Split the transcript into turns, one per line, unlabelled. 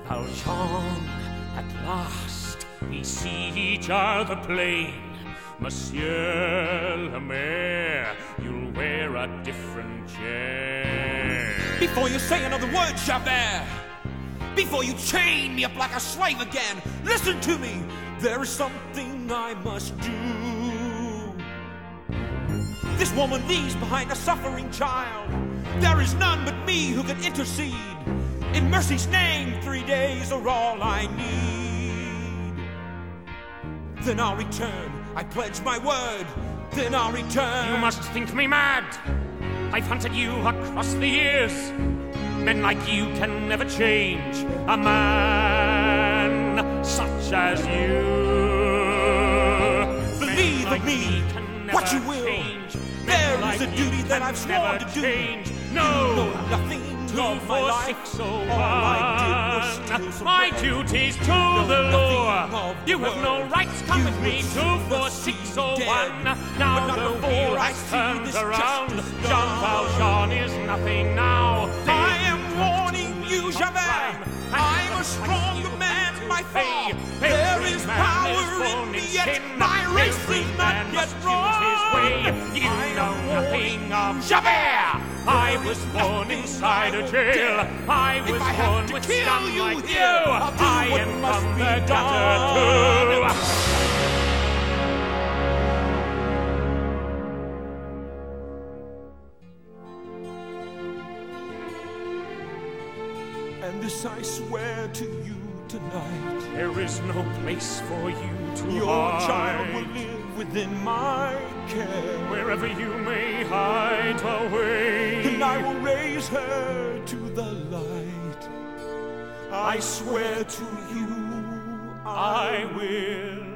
Valjean, at last we see each other plain. Monsieur le Maire, you'll wear a different chair.
Before you say another word, Javert, before you chain me up like a slave again, listen to me. There is something I must do. This woman leaves behind a suffering child. There is none but me who can intercede. In mercy's name, 3 days are all I need. Then I'll return. I pledge my word. Then I'll return.
You must think me mad. I've hunted you across the years. Men like you can never change a man such as you.
Believe of me, what you will. There is a duty that I've sworn to do.
No,
you know nothing of my life. All I did was steal some
my
bread.
duty's to the law. You have no rights. Come with me. 24601. Now the wheel has turned around. Jean Valjean is nothing now.
I am warning you, Javert. I'm a stronger man by far. There is power in me, yet my race is not yet wrong.
You know nothing of Javert. I was born inside a jail. I was born with scum like you. I am from the gutter too.
And this I swear to you tonight.
There is no place for you to
Your
hide.
child will live within my care.
Wherever you may hide away.
And I will raise her to the light. I swear to you,
I will.